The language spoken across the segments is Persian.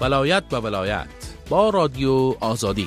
ولایت به ولایت با رادیو آزادی.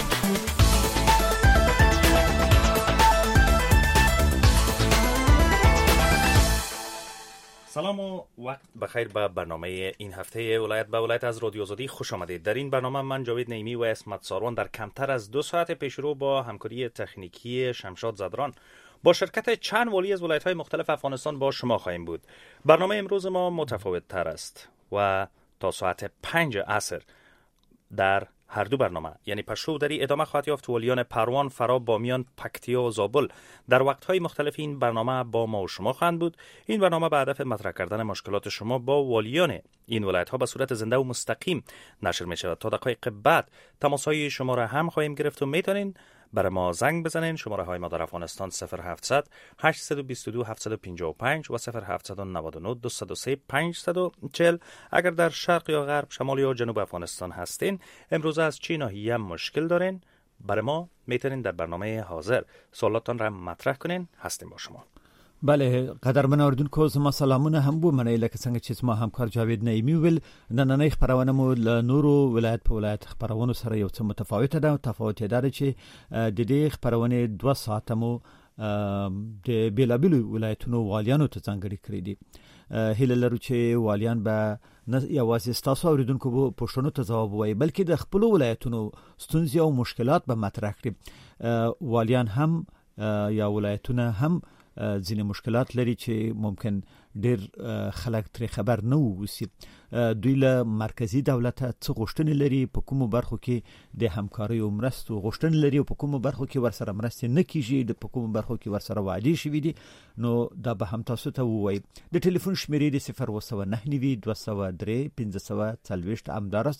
سلام و وقت بخیر به برنامه این هفته ولایت به ولایت از رادیو آزادی خوش آمدید. در این برنامه من جاوید نعیمی و اسمت ساروان در کمتر از 2 ساعت پیشرو با همکاری تکنیکی شمشاد زدران با شرکت چند والی از ولایت‌های مختلف افغانستان با شما خواهیم بود. برنامه امروز ما متفاوت تر است و تا ساعت 5 عصر در هر دو برنامه یعنی پشو دری ادامه خواهد یافت. ولیان پروان، فرا، بامیان، پکتیا و زابل در وقت‌های مختلف این برنامه با ما و شما خواهند بود. این برنامه به هدف مطرح کردن مشکلات شما با والیان این ولایت‌ها به صورت زنده و مستقیم نشر می‌شود. تا دقایق بعد تماس‌های شما را هم خواهیم گرفت و می‌تونین برای ما زنگ بزنین. شماره های ما در افغانستان 0700 822 755 و 0799 203 540. اگر در شرق یا غرب، شمال یا جنوب افغانستان هستین، امروز از چه ناحیه مشکل دارین، برای ما میتونین در برنامه حاضر سوالاتان را مطرح کنین. هستیم با شما. بله، قدرمن اوریدونکو زما سلامونه هم بو منې لکه څنګه چې ما همکار جاوید نعیمی ویل نننۍ خبرونه مو له نورو ولایت په ولایت خبرونو سره یو څه متفاوته ده. تفاوت یې دا چې د دې خبرونه 2 ساعته مو د بیلابیلو ولایتونو والیانو ته ځانګړي کړی دي. هیله لرو چې والیان به نه یوازې تاسو اوریدونکو په پوښتنو ته ځواب وایي بلکې د خپل ولایتونو ستونزې او مشکلات به مطرح کړي. والیان هم یا ولایتونه هم ځینې مشکلات لري چې ممکن ډیر خلک ترې خبر نه ووسی. دوی له مرکزی دولت څخه غوښتنې لري په کومو برخو کې د همکاري او مرستو غوښتنې لري او په کومو برخو کې ورسره مرستې نه کیږي، په کومو برخو کې ورسره وعده شوي دي. نو دا به هم تاسو ته ووایي. د ټلیفون شمیرې د 009 203 540 امدارس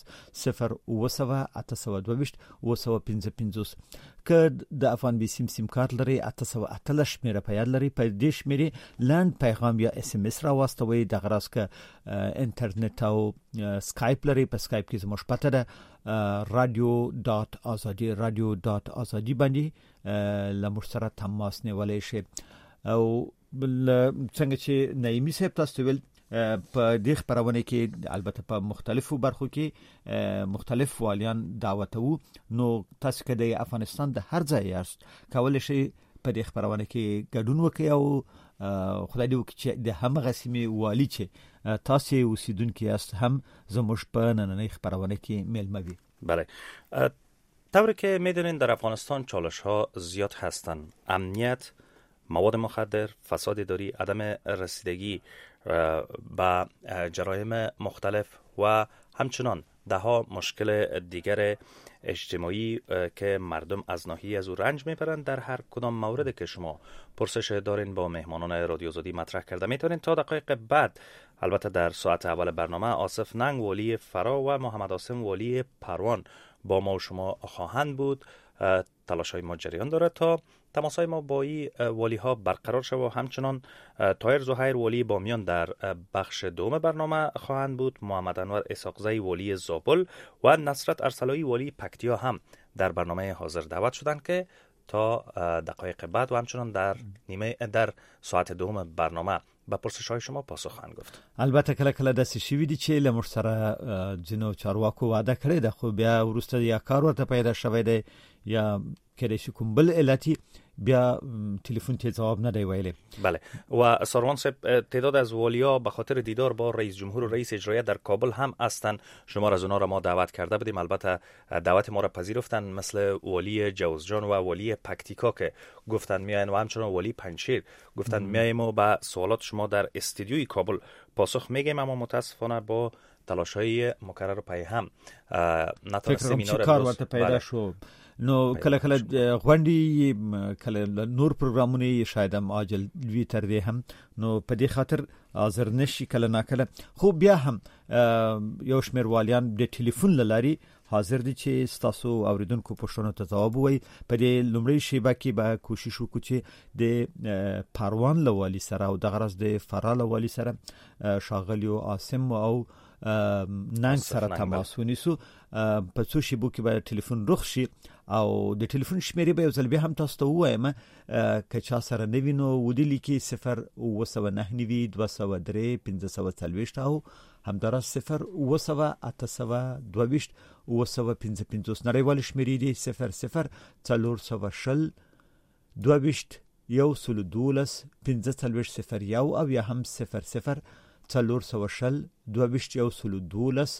0 822 255. که د افغان بي سیم کارت لري 818 شمیره په یاد لري. په دې شمیرې لاند پیغام یا اس ام اس را واستوي. د غراس که انټرنیټ او سکایپ لري، په سکایپ کې زموږ پته ده radio.azadi باندې لمر سره تماس نیولای شي. او څنګه چې نعیمی صاحب تاسو ویل په دې خبرونه کې البته په مختلفو برخو کې مختلف والیان دعوت وو. نو تاسو کې د افغانستان د هر ځای یاست، کولای شئ په دې خبرونه کې ګډون وکړئ او خدای دې وکړي چې د همغه سیمې والی چې تاسو اوسیدونکو یاست هم زموږ په نننۍ خبرونه کې میلمه وي. بله، طوری که میدونین در افغانستان چالش ها زیاد هستند. امنیت، مواد مخدر، فساد اداری، عدم رسیدگی به جرایم مختلف و همچنان ده ها مشکل دیگر اجتماعی که مردم از ناحیه از او رنج میبرند. در هر کدام موردی که شما پرسش دارین با مهمانان رادیو آزادی مطرح کرده میتونین. تا دقایق بعد البته در ساعت اول برنامه آصف ننگ والی فرا و محمد عاصم والی پروان با ما و شما خواهند بود. تلاش‌های ما جریان دارد تا تماس‌های ما با این والی ها برقرار شود و همچنان طاهر زهیر والی بامیان در بخش دوم برنامه خواهند بود. محمد انور اسحاقزی والی زابل و نصرت ارسلایی والی پکتیا هم در برنامه حاضر دعوت شدند که تا دقایق بعد و همچنان در ساعت دوم برنامه به پرسش‌های شما پاسخ خواهند گفت. البته کله داسې شوي دي چې له موږ سره ځینو چارواکو وعده کړې ده، خو بیا وروسته یا کار ورته پیدا شوی دی یا کله چې کوم بل علتي بیا تلفن ته جواب نه دی ویلی. بله، و ساروان صاحب تعداد از والیا به خاطر دیدار با رئیس جمهور و رئیس اجرایی در کابل هم هستند. شما را از اونها را ما دعوت کرده بودیم، البته دعوت ما را پذیرفتن، مثل والی جوزجان و والی پکتیکا که گفتن میاین و همچنان والی پنجشیر گفتن میایم و به سوالات شما در استودیوی کابل پاسخ میگیم. اما متاسفانه با تلاش‌های مکرر پای هم نتونستیم اینا را کار پیدا شو. نو کله غونډي کله نور پروګرامونه شاید هم عاجل وی تر دې هم نو په دې خاطر حاضر نشي کله ناکله. خو بیا هم یو شمیر والیان د ټلیفون لاري حاضر دي چې تاسو اوریدونکو پوښتنو ته ځواب وایي. په دې لومړی شیبه کې به کوشش وکړو چې د پروان لوالي سره او د غرض د فرال لوالي سره شاغلیو عاصم او ننګ سره تماس ونیسو. په څو شیبو کې به ټلیفون رخ شي او د ټلیفون شمیرې به یو ځل بیا هم تاسو ته ووایم که چا سره نوی نو ودی لیکي 0 209 203 540 او همدارس 0 922 نړیوال شمیرې دي 00 440 22 112 1501 او یا هم 00 440 22 112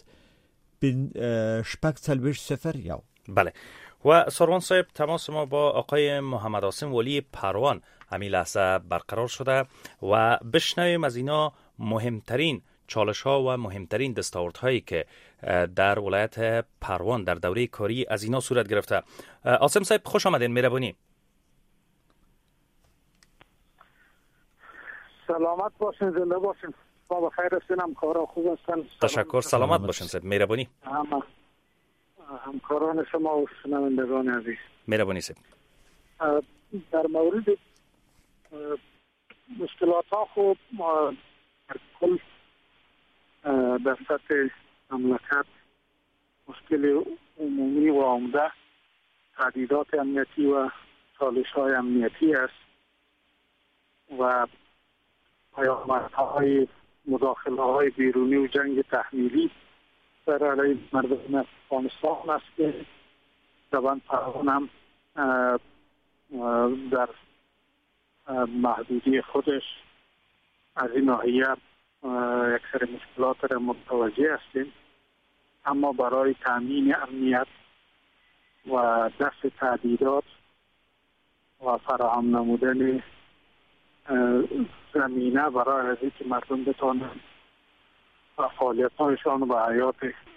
1501. بله. و سروان صاحب، تماس ما با آقای محمد عاصم ولی پروان همین لحظه برقرار شده و بشنویم از اینا مهمترین چالش ها و مهمترین دستاوردهایی که در ولایت پروان در دوره کاری از اینا صورت گرفته. عاصم صاحب خوش آمدین، مهربانی. سلامت باشین، زنده باشین. با بخیر هستین، همکارا خوب هستن؟ تشکر، سلامت باشین صاحب، مهربانی. همکاران شما و شنوندگان عزیز، مهربانی صاحب. در مورد مشکلات ها خوب در کل در سطح مملکت مشکل عمومی و عمده تهدیدات امنیتی و چالش های امنیتی است و پیامدهای مداخله های بیرونی و جنگ تحمیلی در علیه مردم افغانستان است که طبعا پروان هم در محدودی خودش از این ناحیه یک سری مشکلات را متوجه هستیم، اما برای تامین امنیت و دفع تهدیدات و فراهم نمودن زمینه برای از اینکه مردم بتوانند فعالیت‌هایشان و حیات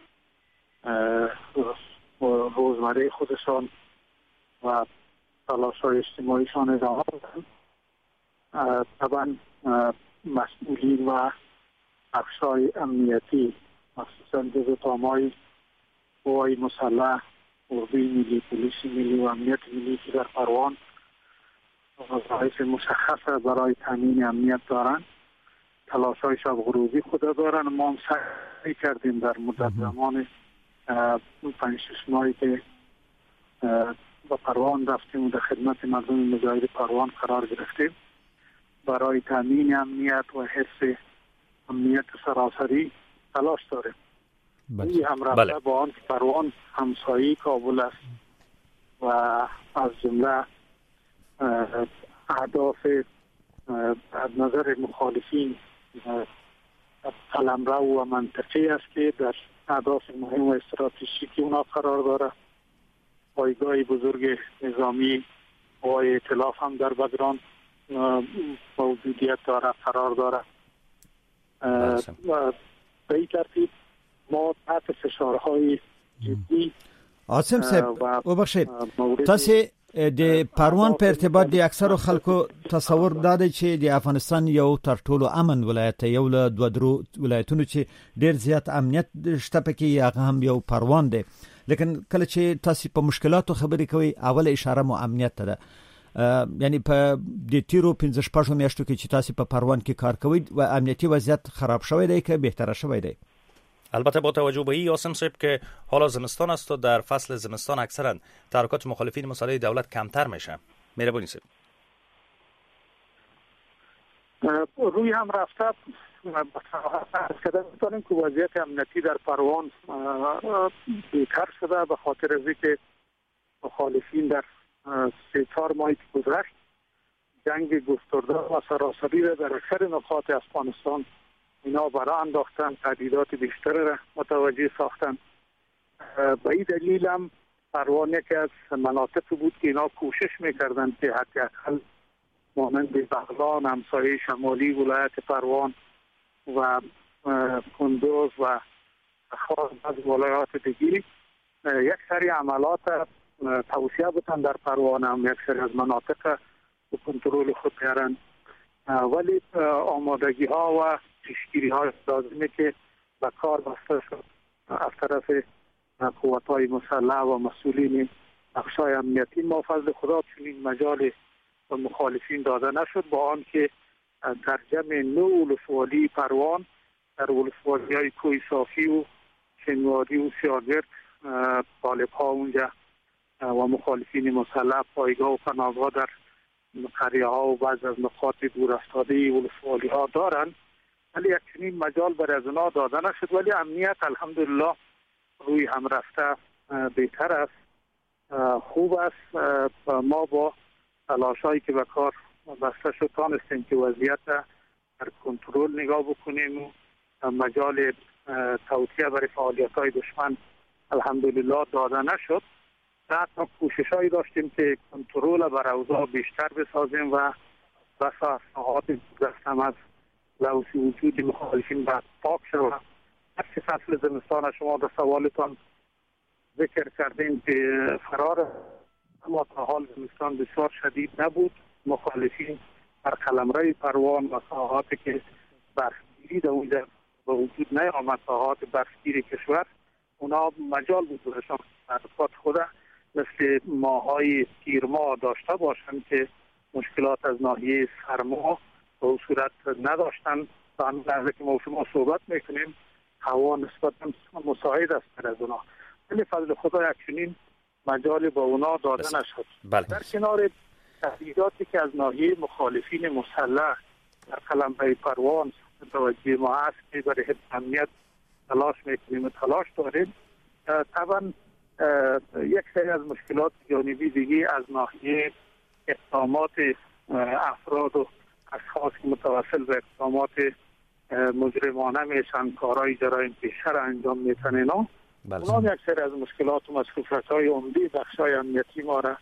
روزمره خودشان و تلاش‌های اجتماعیشان ادامه بدن، طبعا مسئولین و بخش‌های امنیتی مخصوصاً جزو تام‌های قوای مسلح، اردوی ملی، پلیس ملی و امنیت ملی که در پروان وظایف مشخص برای تامین امنیت دارند، تلاش‌های شب غروبی خود دارند. ما هم سعی کردیم در مدت زمان 5-6 ماهی که با پروان رفتیم و در خدمت مردم مجاهد پروان قرار گرفتیم برای تامین امنیت و حفظ امنیت سراسری تلاش داریم. این هم رفته با آن که پروان همسایه کابل است و از جمله اهداف از نظر مخالفین قلمرو و منطقی است که در اهداف مهم و استراتژیکی اونا قرار داره. پایگاه بزرگ نظامی قوای ائتلاف هم در بگران موجودیت داره، قرار داره. به این ترتیب ما تحت فشارهای جدی عاصم صاحب وبخشید تاسو د پروان په ارتباط د اکثرو خلکو تصور داده چې د افغانستان یو تر ټولو امن ولایت یو له دوه درو ولایتونو چې ډیر زیات امنیت شته پکې هغه هم یو پروان دی، لیکن کله چې تاسو په مشکلاتو خبرې کوي اوله اشاره مو امنیت ته ده. یعنی په د تیرو 15 میاشتو کې چې تاسو په پروان کې کار کوئ و امنیتی وضعیت خراب شوی دی که بهتر شوی دی؟ البته با توجه به این عاصم صاحب که حالا زمستان است و در فصل زمستان اکثرا تحرکات مخالفین مسلح دولت کمتر میشه. مهربانی صاحب. روی هم رفته کردن که وضعیت امنیتی در پروان بهتر شده به خاطر از اینکه مخالفین در 3-4 ماهی که گذشت جنگ گسترده و سراسری را در اکثر نقاط افغانستان اینا برای انداختن، تهدیدات بیشتر را متوجه ساختن. به این دلیل هم پروان یکی از مناطق بود که اینا کوشش میکردن که حداقل مانند بغلان، همسایه شمالی ولایت پروان و کندوز و خاص از ولایات دیگری یک سری عملات توسعه بتن در پروان هم یک سری از مناطق به کنترل خود بیارن، ولی آمادگی ها و پیشگیری های لازمه که به کار بسته شد از طرف قوات های مسلح و مسئولین بخشای امنیتی. ما فضل خدا چنین مجال به مخالفین داده نشد، با آن که در جمع 9 ولسوالی پروان در ولسوالی های کوی صافی و شنواری و سیاگرد طالب ها اونجا و مخالفین مسلح پایگاه و پناهگاه در قریه ها و بعض از نقاط دور افتاده ولسوالی ها دارن. ولی یک چنین مجال برای از اونا داده نشد. ولی امنیت الحمدلله روی هم رفته بهتر است، خوب است. ما با تلاشایی که به کار بسته شد تانستیم که وضعیت در کنترل نگاه بکنیم و مجال توطئه برای فعالیت‌های دشمن الحمدلله داده نشد. حتی کوشش‌هایی داشتیم که کنترل بر اوضاع بیشتر بسازیم و بسا ساعات گذشتم از لوث وجود مخالفین باید پاک شود. هرچی فصل زمستان شما در سوالتان ذکر کردیم که فرار اما تا حال زمستان بسیار شدید نبود. مخالفین بر قلمرو پروان و ساحاتی که برفگیری در اونجا به وجود نیامد، ساحات برفگیری کشور، اونا مجال بود برشان حرکات خود مثل ماهای تیر ماه داشته باشند که مشکلات از ناحیه سرما به صورت نداشتن. تا همین لحظه که ما شما صحبت میکنیم هوا نسبتا مساعد است بر از اونا، ولی فضل خدا یک چنین مجال با اونا داده نشد. بله. در کنار تهدیداتی که از ناحیه مخالفین مسلح در قلمرو پروان توجه ما است که برای حفظ امنیت تلاش میکنیم و تلاش داریم، طبعا یک سری از مشکلات جانبی دیگه از ناحیه اقدامات افراد و اشخاص که متوسل به اقدامات مجرمانه میشن، کارهای جرایم پیشه را انجام میتن اینا. اونا یک سری از مشکلات و مسئولیت‌های عمده بخشای امنیتی ما را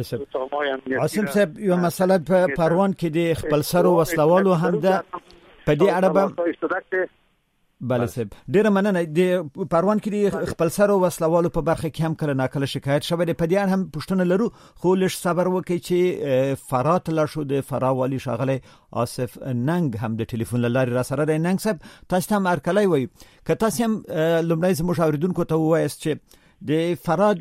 عاصم صاحب یو مسئله پروان کې د خپل سر او وسلوالو هم ده په دې اړه بله صاحب ډیره مننه. د پروان کې د خپل سر او وسلوالو په برخه کې هم کله ناکله شکایت شوی دی. په دې اړه هم پوښتنه لرو، خو لږ صبر وکړئ چې فرات لا شو د فراوالي شاغله آصف ننګ هم د ټلیفون لارې را سره دی. ننګ صاحب تاسو هم ارکلای وای که تاسو هم لمړی زموږ اوریدونکو ته وایست چې د فراد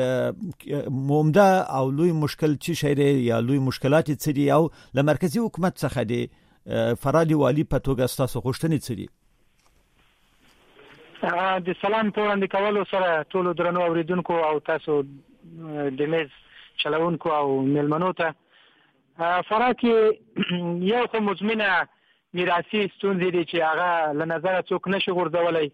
مومده او لوی مشکل چی شي یا لوی مشکلات څه دي او له مرکزی حکومت څخه د فراد والی په توګه تاسو غوښتنې څه دي؟ د سلام په وړاندې کولو سره ټول درنو اوریدونکو او تاسو د میز چلونکو او ملمنو ته فرات کې یو خو مزمنه میراثي ستونزې دي چې هغه له نظر څوک نشي غورځولای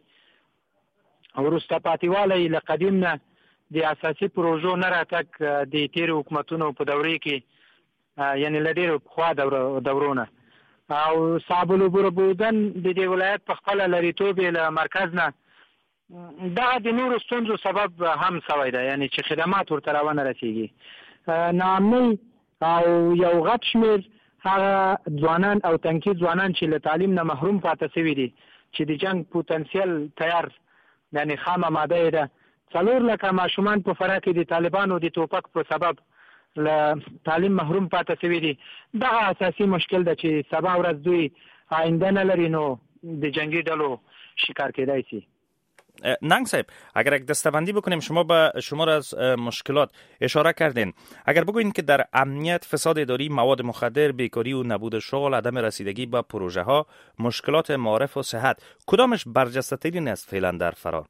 او وروسته پاتېوالی له قدیم نه د اساسي پروژو نه راتګ د تیرو حکومتونو په دورې کې یعنی له ډېرو پخوا دورونه او صعب العبور بودن د دې ولایت په خپله لرېتوب له مرکز نه دغه د نورو ستونزو سبب هم سوی ده، یعنی چې خدمات ورته راونه رسېږي. ناامنۍ او یو غټ شمېر هغه ځوانان او تنکي ځوانان چې له تعلیم نه محروم پاتې شوي دي چې د جنګ پوتنسیل تیار یعنی خامه ماده یې ده. 4 لکه ماشومان په فراه کې د طالبانو د توپک په سبب له تعلیم محروم پاتې شوي دي. دغه اساسي مشکل ده چې سبا ورځ دوی آینده نه لري نو د جنگی ډلو شکار کېدای شي. ننگ صاحب اگر یک دستبندی بکنیم، شما به شمار از مشکلات اشاره کردین، اگر بگوین که در امنیت، فساد اداری، مواد مخدر، بیکاری و نبود شغل، عدم رسیدگی به پروژه ها، مشکلات معارف و صحت، کدامش برجسته ترین است فعلا در فرا؟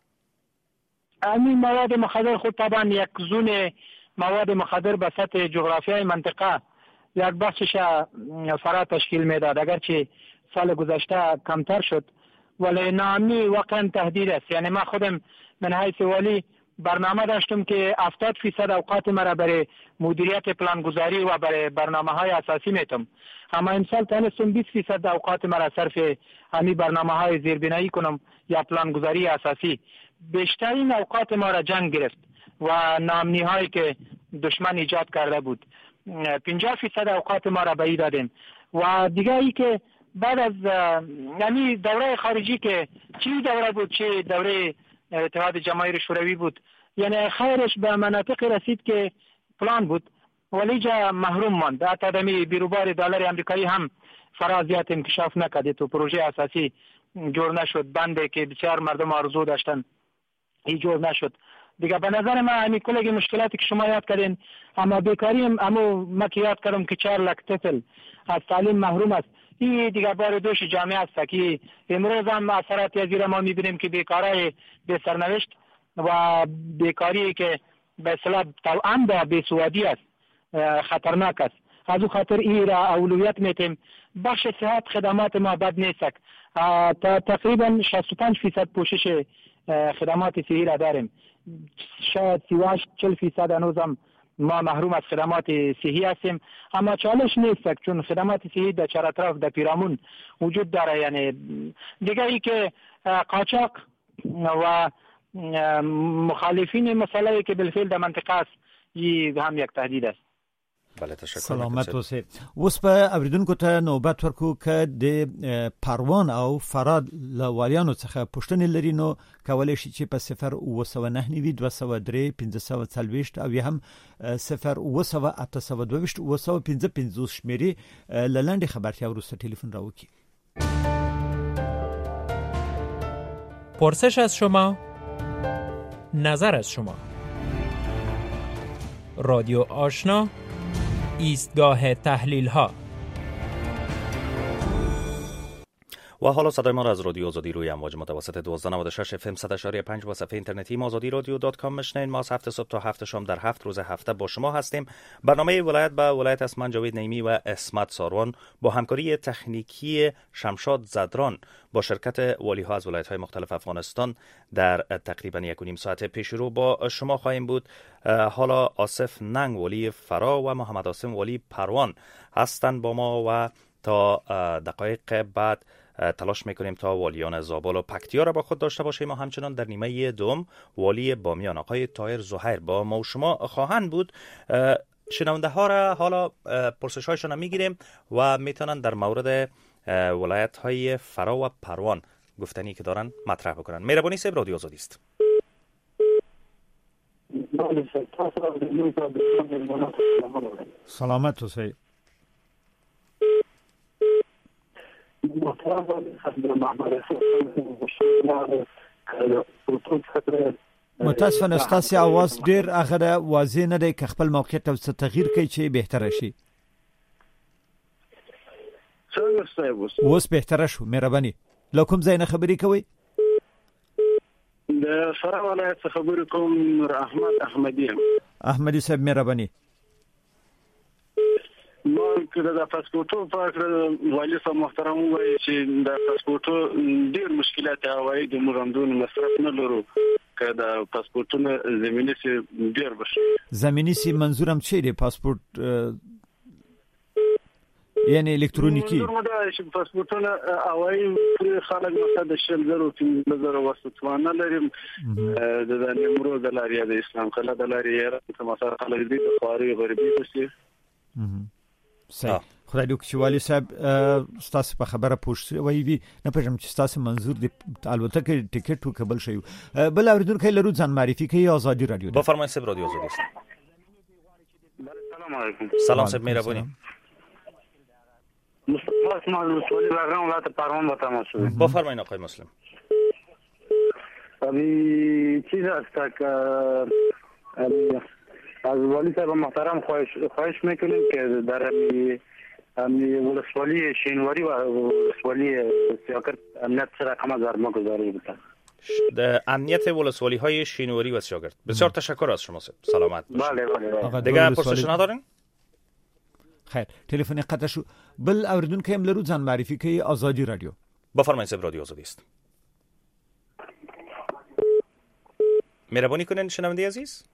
همین مواد مخدر خود طبعا یک زون مواد مخدر به سطح جغرافیای منطقه یک بخشش فرا تشکیل میداد، اگرچه سال گذشته کمتر شد ولی ناامنی واقعا تهدید است. یعنی ما خودم من حیث ولی برنامه داشتم که 70% اوقات مرا برای مدیریت پلانگذاری و برای برنامه های اساسی میتم، اما امسال تانستم 20% اوقات مرا صرف همین برنامه های زیربنایی کنم یا پلانگذاری اساسی. بیشترین اوقات ما را جنگ گرفت و ناامنی هایی که دشمن ایجاد کرده بود. 50% اوقات ما را به ای دادیم و دیگه ای که بعد از یعنی دوره خارجی که چی دوره بود، چه دوره اتحاد جماهیر شوروی بود، یعنی خیرش به مناطق رسید که پلان بود ولی جا محروم ماند. حتی دمی بیروبار دلار امریکایی هم فرازیات انکشاف نکرد تو پروژه اساسی جور نشد، بنده که بسیار مردم آرزو داشتن ای جور نشد دیگه. به نظر من همین کلگی مشکلاتی که شما یاد کردین، اما بیکاری اما ما که یاد کردم که 4 لک طفل از تعلیم محروم است، این دیگه بار دوش جامعه است که امروز هم اثرات از ما میبینیم که بیکاری به سرنوشت و بیکاری که به اصطلاح توأم با بیسوادی است، خطرناک است. از او خاطر این را اولویت میتیم بخش صحت خدمات ما بد نیست. تقریبا 65% پوشش خدمات صحی را داریم. شاید 38-40% هنوزم ما محروم از خدمات صحی هستیم، اما چالش نیست چون خدمات صحی در چهار اطراف در پیرامون وجود داره. یعنی دیگه ای که قاچاق و مخالفین مسئله که بالفعل در منطقه است، این هم یک تهدید است. بله تشکر. سلامت اوسئ. اوس په اوریدونکو ته نوبت ورکو ک د پروان او فراد لوالیانو څخه پښتنې لري، نو کولای شي چې په 0299203 او هم 08982 شمیرې لاندې خبرتیا وروسته ټلیفون راوکي. پرسش از شما، نظر از شما. رادیو آشنا، ایستگاه تحلیل ها. و حالا صدای ما را از رادیو آزادی روی امواج متوسط 1296 FM 100.5 و صفحه اینترنتی mazadiradio.com میشنوین. ما از 7 صبح تا 7 شام در 7 روز هفته با شما هستیم. برنامه ولایت به ولایت است. من جاوید نعیمی و اسمت ساروان با همکاری تکنیکی شمشاد زدران با شرکت والی ها از ولایت های مختلف افغانستان در تقریبا 1.5 ساعت پیش رو با شما خواهیم بود. حالا آصف ننگ والی فرا و محمد عاصم والی پروان هستند با ما و تا دقایق بعد تلاش میکنیم تا والیان زابل و پکتیا را با خود داشته باشیم. ما همچنان در نیمه دوم والی بامیان آقای طاهر زهیر با ما و شما خواهند بود. شنونده ها را حالا پرسش هایشان میگیریم و میتونن در مورد ولایت های فرا و پروان گفتنی که دارن مطرح بکنن. مهربانی صاحب، رادیو آزادی است. سلامت اوسئ. متاسفانه ستاسو आवाज ډیر هغه واضح نه دی که خپل موقعیت او څه تغییر کوي چې بهتره شي. اوس بهتره شو. مهرباني لو کوم ځای نه خبرې کوي. د فرا ولایت څخه خبرې کوم. احمدي صاحب مهرباني. ما که د پاسپورتو په اړه والی صاحب محترم وایي چې د پاسپورتو ډېر مشکلات هوایي د مرندون مصرف نه لرو که د پاسپورتونو زمینی سي ډېر بشي. زمینی سي منظورم چی دی؟ پاسپورت یعنی الکترونیکی دا چې پاسپورتونه هوایي خلک مثلا د 10000 وسوتوانه لري د نمرو د لارې د اسلام کله د لارې مثلا خلک دي د خواري غربي بشي. صحیح. خدای دې وکړي والی صاحب ستاسو په خبره پوښتنه وایي نه پېژم چې ستاسو منظور دی البته کې ټیکټ وکبل شي. بل اوریدونکو لرو ځان معرفي کوي. آزادی رادیو با فرمایید صاحب، رادیو آزادی است. سلام علیکم. سلام صاحب، مهربانی. مصطفی اسماعیل مسئولی برنامه ولایت پروان با تماس شد. با فرمایید آقای مسلم. ابھی چیز است که از والی صاحب محترم خواهش میکنیم که در ولسوالی شینواری و ولسوالی سیاکرت امنیت سره کم از ارما گذاری بودن. در امنیت ولسوالی های شینواری و سیاکرت. بسیار تشکر از شما صاحب. سلامت باشید. بله. دیگه پرسش ندارین؟ خیر. تلفن قطع شو. بل اوریدونکو هم لرو ځان معرفي کوي. آزادی رادیو. بفرمایید صاحب، رادیو آزادی است. مهربانی کنین شنونده عزیز.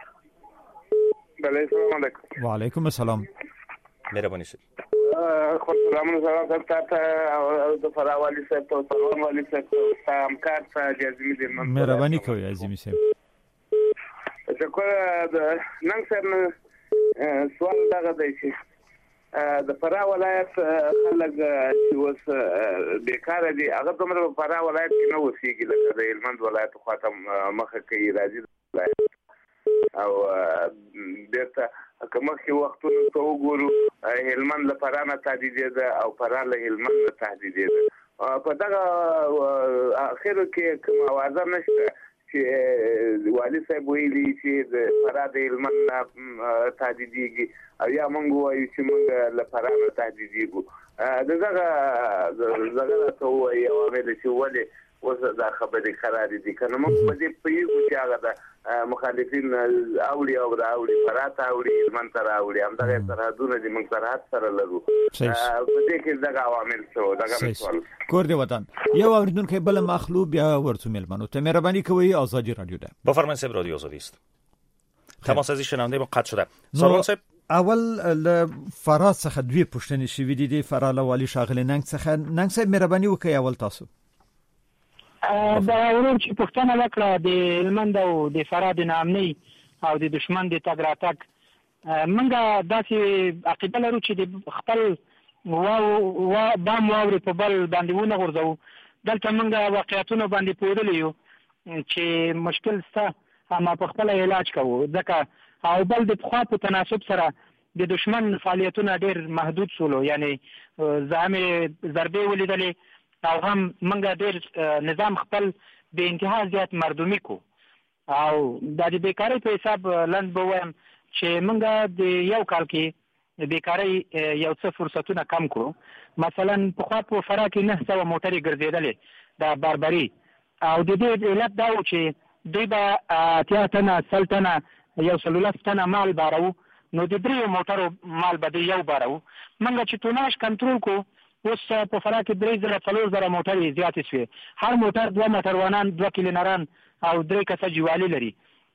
بله، سلام علیکم. و علیکم السلام. مهربانی شد. خود سلامونه سلام تاسو ته فرا والی صاحب ته سلام والی صاحب ته همکار ته جزمی دې من مهرباني کوي عزیزي صاحب. تشکر. نن سره سوال دغه دی چې د فرا ولایت خلک چې اوس بیکاره دي هغه دومره په فرا ولایت کې نه اوسېږي لکه د هلمند ولایت خواته مخه کوي راځي او بیرته که مخکې وختونو ته وګورو هلمند له فرا نه تهدیدېده او فرا له هلمند نه تهدیدېده. په دغه اخرو کې کوم اوازه نشته چې والي صاحب ویلي چې د فرا د هلمند نه تهدیدېږي او یا موږ وایو چې موږ له فرا نه تهدیدېږو. دغه ته یو عامل چې ولې اوس دا خبرې قرار دي کنه موږ په دې پیغو چې هغه د مخالفین اوړي او د اوړي فرات اوړي منتر اوړي هم دغه سرحدونه دي موږ سرحد سره لرو په دې کې دغه عوامل شو دغه مثال کور دی وطن یو اوریدونکو بل مخلوب بیا ورته ملمنو ته مهرباني کوي آزادی رادیو ده بفرمایید صاحب رادیو آزادی است تماس از شنونده ما قطع شده سروان صاحب اول فرات څخه دوی پوښتنې شوې دي فراله والی شاغل ننګ څخه ننګ صاحب مهرباني وکړئ اول تاسو دا ورور چې پښتنه وکړه د هلمند او د فراد نامني او د دشمن د تګ راتګ منګه داسې عقیده لرو چې د خپل و بام واوري په بل باندې ونه غورځو دلته منګه واقعیتونه باندې پوهېدلی یو چې مشکل سته اما په خپل علاج کوو ځکه او بل د پخوا په تناسب سره د دشمن فعالیتونه ډېر محدود شولو یعنی زعامې ضربې ولیدلې او هم منګه ډېر نظام خپل به انتها زیات مردمی کو او د بیکاری په حساب لند بوم چې منګه د یو کال کې بیکاری یو څه فرصتونه کم کړو مثلا په خوا په فرا کې 900 موټرې ګرځېدلې د باربري او د دې علت دا و چې دوی به اتیا سلطنه یو سلولس تنه مال بارو نو د درې موټرو مال به یو بارو منګه چې توناش کنټرول کو اوس په فرا کې 3,000 موټرې زیاتې شوې هر موټر 2 موټروانان 2 کلینران او 3 کسه جوالي لري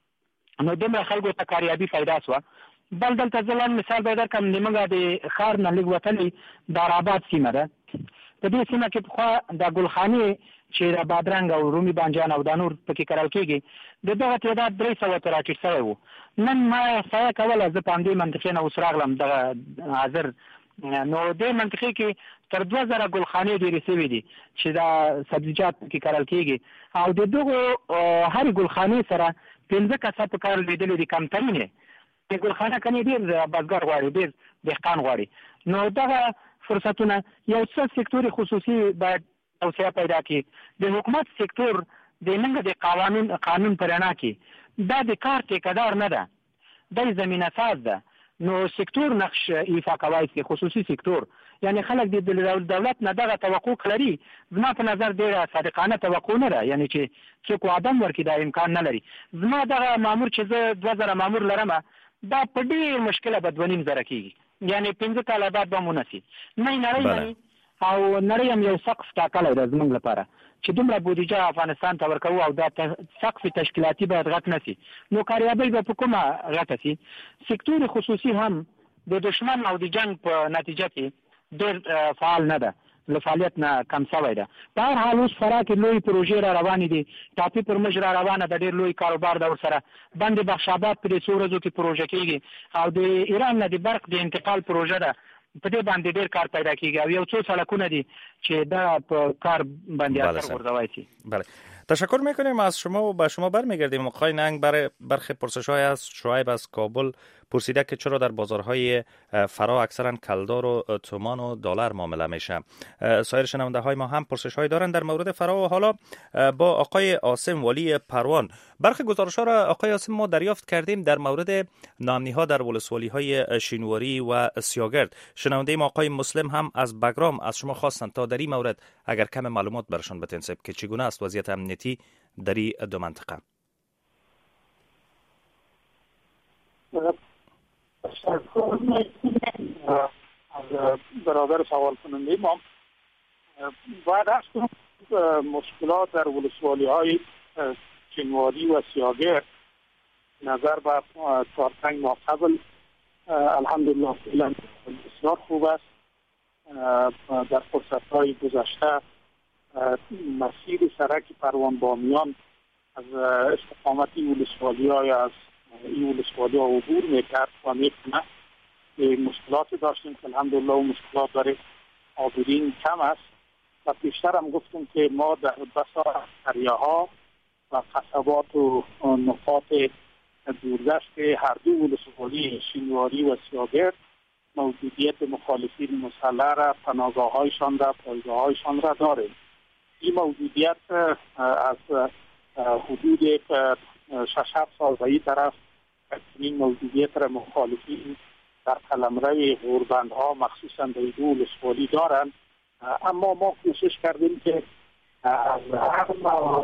نو دمر خلکو ته کاریابي پیدا شو بل دلته ځلان مثال به درکم نیمګه د خار نه لګ وتلې د آباد سیمه ده په دې سیمه کې خو د ګلخاني چې د بادرنګ او رومي بانجان او د نور پکې کرل کېږي دغه تعداد 300 تر راټیټ شوی وو نن ما سایه کوله زه په دې منطقې نه وسراغلم د حاضر نو د منطقې کې تر 2000 ګلخانې ډېرې سوي دي چې دا سبزیجات کې کرل کېږي او د دغه هر ګلخانې سره 15 کسه په کار لیدل دي کمترینه د ګلخانه کني ډېر بازګر غواړي ډېر دهقان غواړي نو دغه فرصتونه یو څه سکتور خصوصي باید توسعه پیدا کړي د حکومت سکتور د ننګ د قانون پرانا کې دا د کار ټیکدار نه ده د زمينه ساز ده نو سکتور نقش ایفا کوي چې خصوصي سکتور یعنی خلک د دولت نه دغه توقع لري زما په نظر ډیره صادقانه توقع نه ده یعنی چې څوک ادم ورکړي دا امکان نه لري زما دغه مامور چې زه 2000 مامور لرم دا په ډیر مشکله بدونیم زره کیږي یعنی 15 کال بعد به مونږ نه نړۍ او نړۍ هم یو سقف ټاکلی ده زموږ لپاره چې دومره بودیجه افغانستان ته ورکوو او دا سقف تشکیلاتي باید غټ نه سي نو کاریابۍ به په کومه غټه سي سکتور خصوصي هم د دشمن او د جنگ په نتیجه کې ډېر فعال نه ده له فعالیت نه کم شوی ده په هر حال اوس فرا کې لوی پروژې را روانې دي ټاپي پر مج را روانه ده ډېر لوی کاروبار ده ورسره بند بخش آباد په دې څو ورځو کې پروژه کېږي او د ایران نه د برق د انتقال پروژه ده په دې باندې ډېر کار پیدا کیږي او یو څو سړکونه دي چې دا په کار باندې اثر ورزوي شي بله تشکر میکنیم از شما و به شما برمیگردیم آقای ننگ. برخی پرسش‌های از شعیب از کابل پرسیده که چرا در بازارهای فرا اکثرا کلدار و تومان و دلار معامله میشه. سایر شنونده های ما هم پرسش‌های دارن در مورد فرا و حالا با آقای عاصم والی پروان. برخی گزارش‌ها را آقای عاصم ما دریافت کردیم در مورد نامنی‌ها در ولسوالی‌های شینواری و سیاگرد. شنونده ما آقای مسلم هم از بگرام از شما خواستند تا در این مورد اگر کم معلومات برشان بتنسب که چگونه است وضعیت امنیتی در این دو منطقه. برادر سوال کننده ما بعد از مشکلات در ولسوالی‌های شینواری و سیاگرد نظر به 4-5 ماه قبل الحمدلله فعلا بسیار خوب است. در فرصت‌های گذشته مسیر سرک پروان بامیان از استقامت ولسوالی‌ها یا از این ولسوالی‌ها عبور می‌کرد و می‌کنه. مشکلات داشتیم که الحمدلله و مشکلات برای عابرین کم است و پیشتر هم گفتیم که ما در بسا قریه‌ها و قصبات و نقاط دوردست هر دو ولسوالی شینواری و سیاگرد موجودیت مخالفین مسلح را پناهگاه‌هایشان را پایگاه‌هایشان را داریم. این موجودیت از حدود 6-7 سال به این طرف این موجودیت را مخالفین در قلمرو غوربندها مخصوصا در ولسوالی دارند، اما ما کوشش کردیم که از هر مواد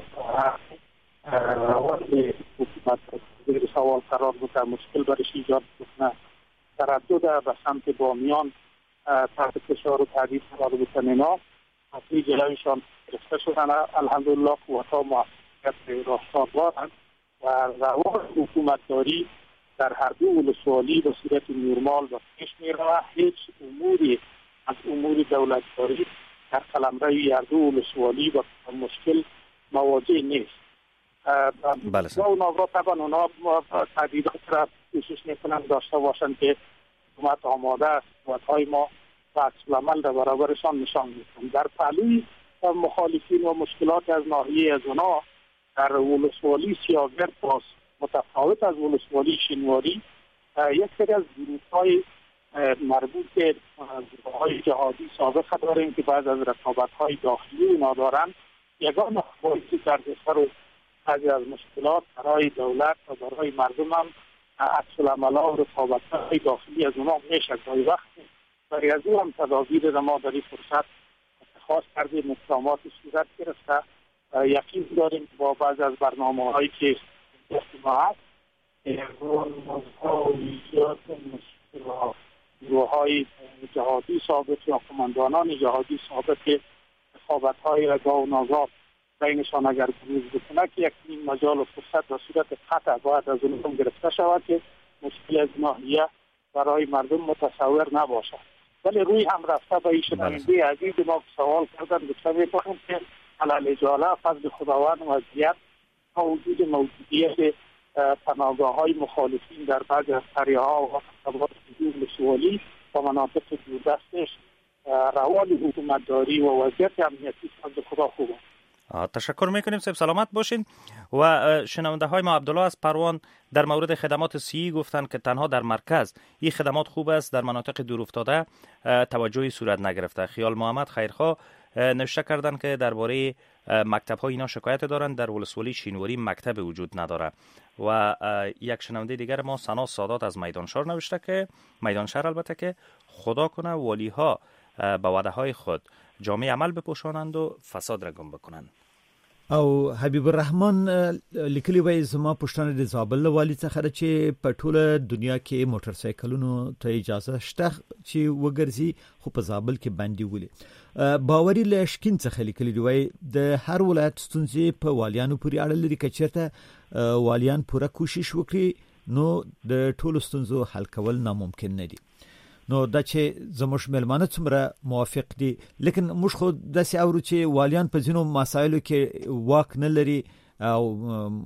روند حکومت زیر سوال قرار بوده، مشکل برش ایجاد بکنه، تردد به سمت بامیان تحت فشار و تهدید قرار بکنه، اینا اصلی جلویشان گرفته شدن. الحمدلله قوت‌ها موفقیت راستار دارند و روان حکومتداری در هر دو ولسوالی به صورت نرمال و پیش می‌رود. هیچ اموری از امور دولتداری در قلمرو هر دو ولسوالی با مشکل مواجه نیست. بله و اونا طبعا اونا تهدیدات را کوشش میکنن داشته باشند که حکومت آماده است، قوت‌های ما و عکس‌العمل در برابرشان نشان میدن. در پهلوی مخالفین و مشکلات از ناحیه از اونا در ولسوالی سیاگرد باز متفاوت از ولسوالی شینواری یک سری از گروه‌های مربوط به گروه‌های جهادی سابق داریم که بعض از رقابت‌های داخلی اونا دارن. یگانه باعثی در سر و بعضی از مشکلات برای دولت و برای مردم هم عکس‌العمل‌ها و رقابت‌های داخلی از اونا میشه. گاهی وقت برای از او هم تدابیر ما در این فرصت اتخاذ کردیم، اقدامات صورت گرفته. یقین داریم که با بعض از برنامه‌هایی که ما هست گروه‌های جهادی ثابت یا قماندانان جهادی ثابت که رقابت‌های را گاه و ناگاه بینشان اگر بروز بکنه که یک مجال و فرصت و صورت قطع باید از اونم گرفته شود که مشکل از ناحیه برای مردم متصور نباشد. ولی روی هم رفته به این شنونده عزیز ما سوال کردن گفته می‌کنم که علل اجاله فضل خداوند و وضعیت وجود موجودیت پناهگاه‌های مخالفین در بعضی از قریه‌ها و قصبات ولسوالی و مناطق دوردستش روال حکومتداری و وضعیت امنیتی فضل خدا خوبه. تشکر میکنیم. صاحب سلامت باشین. و شنونده های ما عبدالله از پروان در مورد خدمات صحی گفتن که تنها در مرکز این خدمات خوب است، در مناطق دورافتاده توجهی صورت نگرفته. خیال محمد خیرخواه نوشته کردن که درباره مکتب ها اینا شکایت دارن، در ولسوالی شینواری مکتب وجود نداره. و یک شنونده دیگر ما سنا سادات از میدانشهر نوشته که میدانشهر البته که خدا کنه والی ها به وعده های خود جامعه عمل بپوشانند و فساد را گم بکنند. او حبیب الرحمن لیکلی وای زما پښتنه د زابل والی څخه چې په ټوله دنیا کې موټر سایکلونو ته اجازه شته چې وګرځي، خو په زابل کې باندې ولي باوري لشکین څخه لیکلی وای د هر ولایت ستونزې په والیانو پورې اړه لري. کچرته والیان پوره کوشش وکړي نو د ټولو ستونزو حل کول ناممکن نه دي. نو دا چې زموږ ملمانه څومره موافق دي، لیکن موږ خو داسې اورو چې والیان په ځینو مسایلو کې واک نه لري او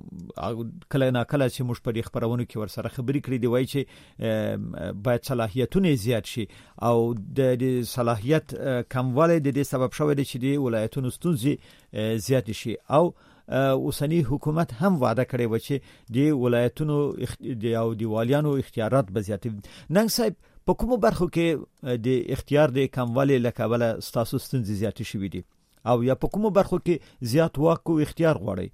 کله نه کله چې موږ په خبرونو کې ورسره خبرې کړې دی وایي چې باید صلاحیتونه زیات شي او د صلاحیت کموالی د دې سبب شوی دی چې د ولایتونو ستونزې زیات شي. او اوسنی حکومت هم وعده کړې و چې د ولایتونو او د والیانو اختیارات به زیاتوي. نن صاحب په کومو برخو کې د اختیار د کموالی له کبله ستاسو ستونزې زیاتې شوې دي او یا په کومو برخو کې زیات واک او اختیار غواړئ؟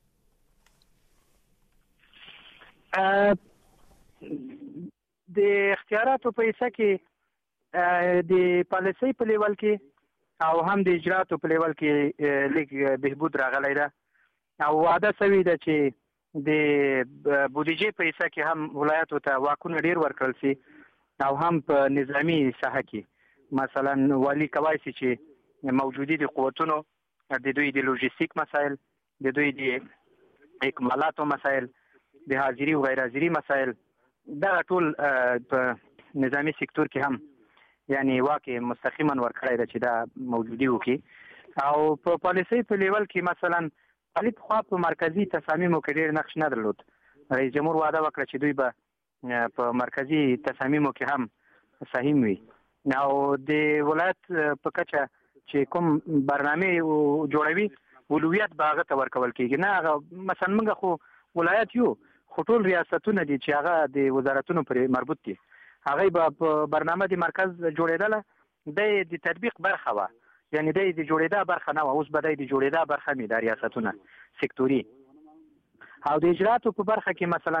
د اختیاراتو په حصہ کې د پالیسۍ په لیول کې او هم د اجراتو په لیول کې لږ بهبود راغلی ده او وعده شوې ده چې د بودیجې په حصہ کې هم ولایتو ته واکونه ډیر ورکړل شي او هم په نظامی ساحه کې مثلا والی کوای شي چې موجودي د قوتونو د دوی د لوجستیک مسایل، د دوی د اکمالاتو مسایل، د حاضری او غیر حاضری مسایل، دا ټول په نظامی سکتور کې هم یعنی واقع مستقیما ورکړی ده چې دا موجودي وکي. او په پالیسۍ په لیول کې مثلا طالب خوا په مرکزی تصامیمو کې ډېر نقش نه درلود. رئیس جمهور وعده وکړه چې دوی به په مرکزی تصامیمو کې هم سهم وي. او د ولایت په کچه چې کوم برنامه جوړوي اولویت به هغه ته ورکول کېږي. نه هغه مثلا موږ خو ولایت یو خو ټول ریاستونه دي چې هغه د وزارتونو پرې مربوط دي، هغه به په برنامه د مرکز جوړېدله د تطبیق برخه وه، یعنی د جوړېدا برخه نه وه، اوس به د جوړېدا برخه مې د ریاستونه سکتوري. او د اجراتو په برخه کې مثلا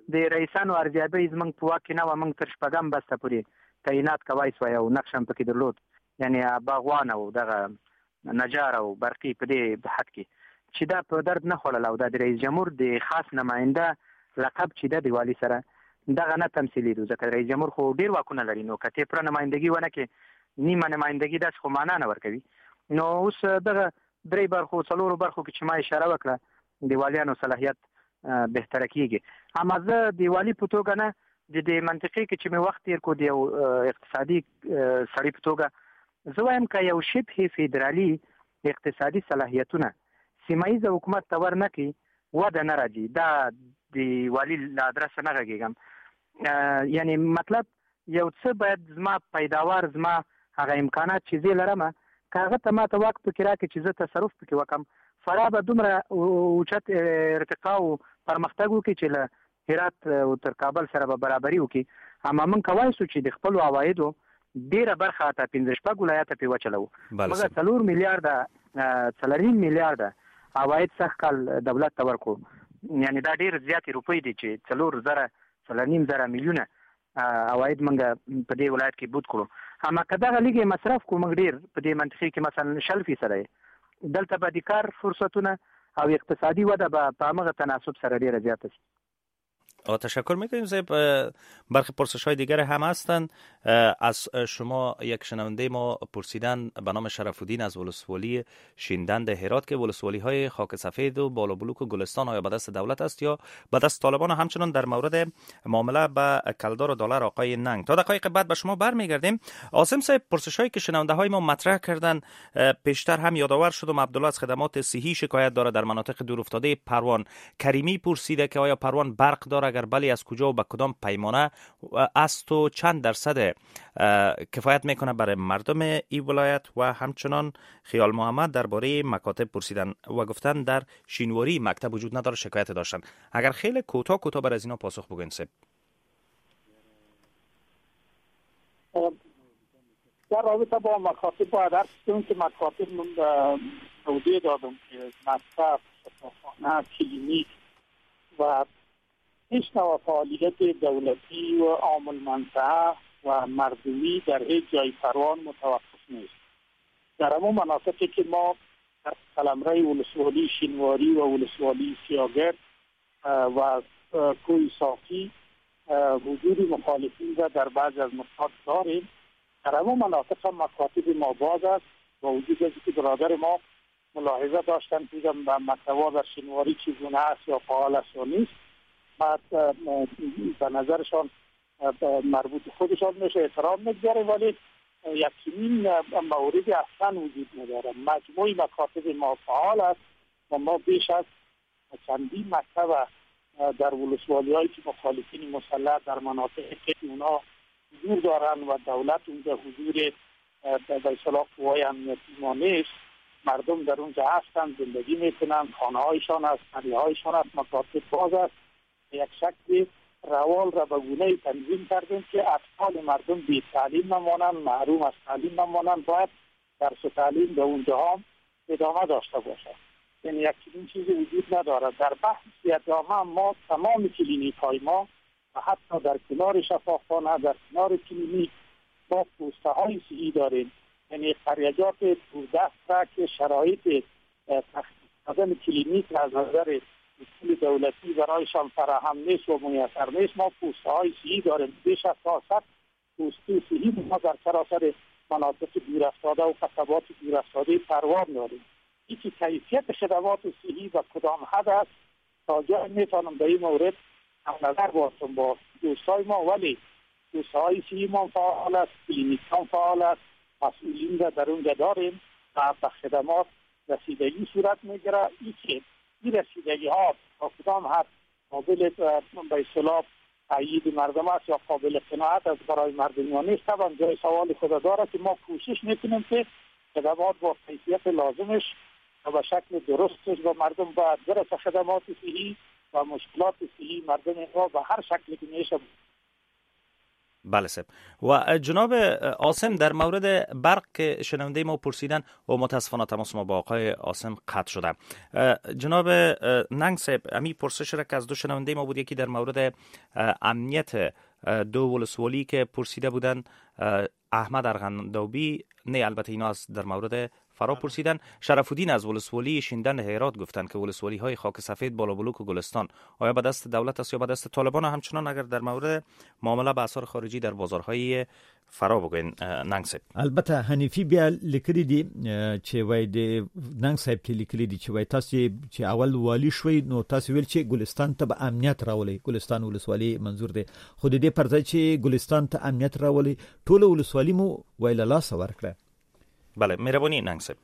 د رئیسانو ارزیابي زمنګ په واک نه و، موږ تر شپږم بسته پورې تعینات کوي سو او نقش هم پکې درلود، یعنی باغوان او دغه نجار او برقي په دې حد کې چې دا په درد نه خړل او د رئیس جمهور د خاص نماینده لقب چې د والی سره دغه نه تمثيلي دي، ځکه رئیس جمهور خو ډیر واکونه لري، نو کته پر نمائندګي ونه کې نیمه نمائندګي د خو معنا نه ورکوي. نو اوس دغه درې برخو څلورو برخو کې چې ما اشاره وکړه د والیانو صلاحیت بهتره کیږي. اما زه د والی په توګه نه د منطقي کې چې مې وخت تیر کو دی اقتصادي سړی په توګه زه وایم که یو شبه فدرالي اقتصادي صلاحیتونه سیمایي حکومت تور نه کی وده نه راځي، دا د والی له ادرس نه غږیږم. یعنی مطلب یو څه باید زما پیداوار زما هغه امکانات چې زه لرم کاغه ته ما ته واک پکې راکړي چې زه تصرف پکې وکم، فرا به دومره اوچت ارتقا او پرمختګ وکړي چې له هرات او تر کابل سره به برابري وکړي. اما من کوای سو چې د خپل عوایدو ډیره برخه ته 15 ولایت په وچلو، مګر 4 میلیارډ عواید څخه کال دولت ته ورکو، یعنی دا ډیر زیات روپۍ دي چې 4.5 میلیونه عواید منګه په دې ولایت کې بود کړو. اما کدا غلیږي مصرف کوم ډیر په دې منطقي کې مثلا 0% دلته به د کار فرصتونه او اقتصادي وده به هغه تناسب سره ډیر زیات شي. تشکر میکنیم صاحب. برخی پرسش های دیگر هم هستند. از شما یک شنونده ما پرسیدن به نام شرف‌الدین از ولسوالی شیندند هرات که ولسوالی های خاک سفید و بالا بلوک و گلستان آیا به دست دولت است یا به دست طالبان؟ و همچنان در مورد معامله به کلدار و دلار آقای ننگ. تا دقایق بعد به شما برمیگردیم. عاصم صاحب، پرسش هایی که شنونده های ما مطرح کردن پیشتر هم یادآور شدم. عبدالله از خدمات صحی شکایت داره در مناطق دور افتاده پروان. کریمی پرسیده که آیا پروان برق داره، اگر بله از کجا و به کدام پیمانه است و چند درصد کفایت میکنه برای مردم این ولایت؟ و همچنان خیال محمد درباره مکاتب پرسیدن و گفتن در شینواری مکتب وجود نداره، شکایت داشتن. اگر خیلی کوتاه بر از اینا پاسخ بگوین صاحب. در رابطه با مکاتب باید عرض کنم که مکاتب توضیح دادم که مکتب، شفاخانه، کلینیک و هیچ نوع فعالیت دولتی و عام المنفعه و مردمی در هیچ جای پروان متوقف نیست. در همون مناطقی که ما در قلمرو ولسوالی شینواری و ولسوالی سیاگرد و کوی صافی وجود مخالفین را در بعضی از نقاط داریم، در همون مناطق هم مکاتب ما باز است و وجود از که برادر ما ملاحظه داشتن که به مکتبا در شینواری چگونه است یا فعال است یا نیست. بعد به نظرشان مربوط خودشان میشه احترام میگذاره، ولی یکچنین موردی اصلا وجود نداره. مجموعی مکاتب ما فعال است و ما بیش از چندین مکتب در ولسوالی هایی که مخالفین مسلح در مناطقی که اونا حضور دارن و دولت اونجا حضور به اصطلاح قوای امنیتی ما نیست، مردم در اونجا هستن، زندگی میکنن، خانه هایشان است، محله هایشان است، مکاتب باز است. یک شکل روال را به گونه‌ای تنظیم کردیم که اطفال مردم بی تعلیم نمانند، محروم از تعلیم نمانند، باید درس و تعلیم به اونجا هم ادامه داشته باشد. یعنی یک چنین چیزی وجود ندارد. در بحث ادامه ما تمام کلینیک های ما و حتی در کنار شفاخانه، در کنار کلینیک ما پوسته های صحی داریم. یعنی خریجات دوردست را که شرایط تخصیص دادن کلینیک از نظر اصول دولتی برایشان فراهم نیست و میسر نیست، ما پوسته های صحی داریم. بیش از 400 پوسته صحی ما در سراسر مناطق دورافتاده و قصبات دورافتاده پروان داریم. یکی کیفیت خدمات صحی و کدام حد است تا جای میتونم به این مورد هم نظر باشم با دوستای ما، ولی پوسته های صحی ما فعال است، کلینیک هم فعال است، مسئولین را در اونجا داریم و به خدمات رسیدگی صورت میگیره. این رسیدگی ها تا کدام حد قابل به اصطلاح تایید مردم است یا قابل قناعت است برای مردم نیست، طبعا جای سوال خود داره که ما کوشش میکنیم که خدمات با کیفیت لازمش و به شکل درستش و مردم باید برسه. خدمات صحی و مشکلات صحی مردم را به هر شکلی که میشه بله صاحب. و جناب عاصم در مورد برق که شنونده ما پرسیدن و متاسفانه تماس ما با آقای عاصم قطع شده. جناب ننگ صاحب امی پرسش را که از دو شنونده ما بود، یکی در مورد امنیت دو ولسوالی که پرسیده بودن، احمد ارغنداوی، نه البته اینا از در مورد فرا پرسیدن. شرف الدین از ولسوالی شیندن هرات گفتن که ولسوالی های خاک سفید، بالا بلوک و گلستان آیا به دست دولت است یا به دست طالبان؟ همچنان اگر در مورد معامله با اسعار خارجی در بازارهای فرا بگوین ننگ صاحب. البته حنیفی بیا لیکلی دی چې وای د ننګ صاحب ته لیکلی دی چې وای تاسو چې اول والی شوي نو تاسو ویل چې ګلستان ته به امنیت راولي. ګلستان ولسوالی منظور دی، خو د دې پر ځای چې ګلستان ته امنیت راولي ټول ولسوالی مو ویل لاس ورکړه. بله مهربانی ننگ صاحب.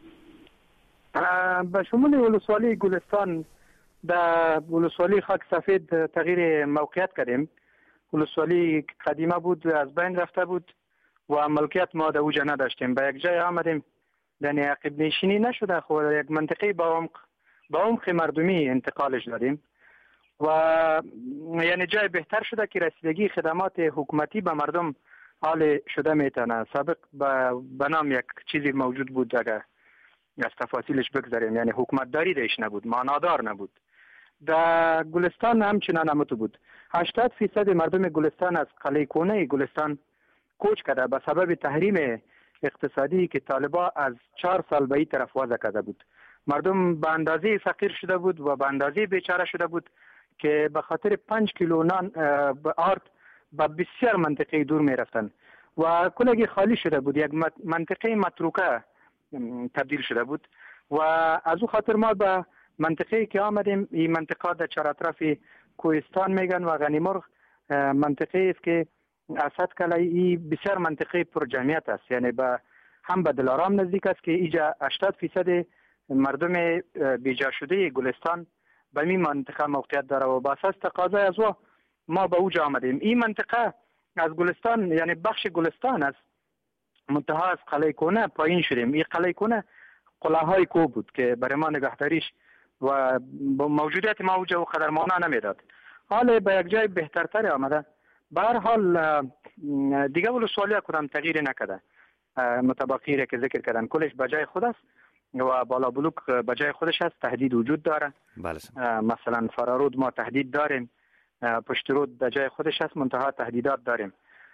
به شمول ولسوالی گلستان در ولسوالی خاک سفید تغییر موقعیت کردیم. ولسوالی قدیمه بود، از بین رفته بود و ملکیت ما در اوجا نداشتیم. به یک جای آمدیم، یعنی عقب نشینی نشده، خود یک منطقه با عمق مردمی انتقالش دادیم و یعنی جای بهتر شده که رسیدگی خدمات حکومتی به مردم حال شده میتونه. سابق به نام یک چیزی موجود بود، اگر از تفاصیلش بگذاریم، یعنی حکومت داری دیش نبود، معنادار نبود. در گلستان همچنان همتو بود. 80% مردم گلستان از قلعه کونه گلستان کوچ کرده به سبب تحریم اقتصادی که طالبا از 4 سال به این طرف وضع کرده بود. مردم به اندازه فقیر شده بود و به اندازه بیچاره شده بود که به خاطر 5 کیلو نان آرد به بسیار منطقه دور می رفتن و کلگی خالی شده بود. یک منطقه متروکه تبدیل شده بود و از او خاطر ما به منطقه که آمدیم، این منطقه در چهار اطراف کوهستان میگن و غنیمرغ منطقه است که اسد کلایی بسیار منطقه پر جمعیت است، یعنی هم به دلارام نزدیک است که اینجا 80% مردم بیجا شده گلستان به این منطقه موقعیت داره و با اساس تقاضای از ما به اوج آمدیم. این منطقه از گلستان یعنی بخش گلستان است، منتها از قلعه کونه پایین شدیم. این قلعه کونه قلعه‌های کوه بود که برای ما نگهداریش و با موجودیت ما اوجا و قدرمانه نمیداد. حال به یک جای بهترتر آمده. به هر حال دیگه ولسوالی کدام تغییر نکرده. متبقی که ذکر کردن کلش به جای خود است و بالا بلوک به جای خودش است. تهدید وجود داره. بله. مثلا فرارود ما تهدید داریم، پشت رود به جای خودش است، منتها تهدیدات داریم.